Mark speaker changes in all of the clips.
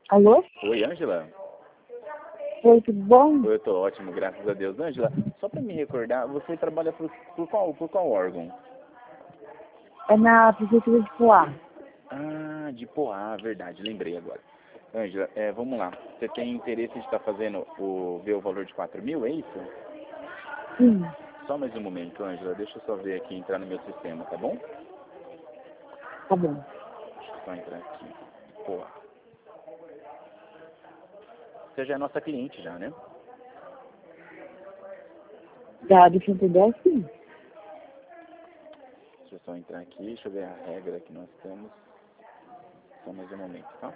Speaker 1: Alô?
Speaker 2: Oi, Ângela?
Speaker 1: Oi, tudo bom?
Speaker 2: Eu tô ótimo, graças a Deus. Ângela, só para me recordar, você trabalha por qual órgão?
Speaker 1: É na prefeitura de Poá.
Speaker 2: Ah, de Poá, verdade, lembrei agora. Ângela, vamos lá. Você tem interesse de estar fazendo ver o valor de 4.000, é isso?
Speaker 1: Sim,
Speaker 2: Só mais um momento, Ângela. Deixa eu só ver aqui, entrar no meu sistema, tá bom?
Speaker 1: tá bom.
Speaker 2: Deixa eu só entrar aqui. Poá. Você já é nossa cliente já, né?
Speaker 1: Do Santander, sim.
Speaker 2: Deixa eu só entrar aqui, deixa eu ver a regra que nós temos. Só mais um momento, tá?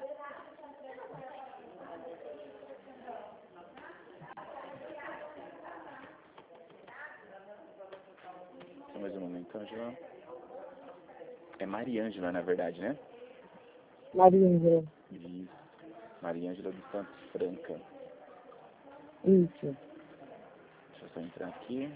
Speaker 2: Só mais um momento, Ângela. É Mariângela, na verdade, né?
Speaker 1: Maria.
Speaker 2: Isso. Mariângela dos Santos Franca.
Speaker 1: Isso.
Speaker 2: Deixa eu só entrar aqui.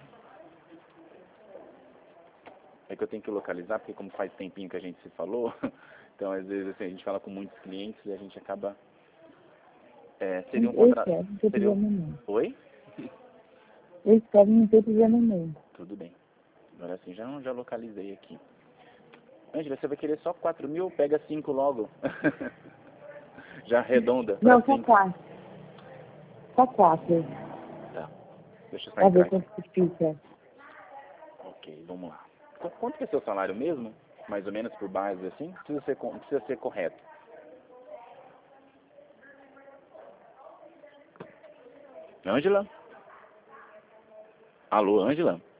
Speaker 2: É que eu tenho que localizar, porque como faz tempinho que a gente se falou, então às vezes assim, a gente fala com muitos clientes e a gente acaba... seria um
Speaker 1: Eu
Speaker 2: contrato...
Speaker 1: espero, não tem
Speaker 2: Seria um...
Speaker 1: problema não.
Speaker 2: Oi?
Speaker 1: Eu espero, não tem problema não.
Speaker 2: Tudo bem. Agora sim, já localizei aqui. Ângela, você vai querer só 4.000? Pega 5 logo. Já arredonda para
Speaker 1: Não, só
Speaker 2: 5.
Speaker 1: 4. Só 4.
Speaker 2: Tá. Deixa eu só
Speaker 1: Pra
Speaker 2: entrar
Speaker 1: ver
Speaker 2: aqui.
Speaker 1: quanto que fica.
Speaker 2: Ok, vamos lá. Quanto que é seu salário mesmo? Mais ou menos por base assim? Precisa ser correto. Ângela? Alô, Ângela?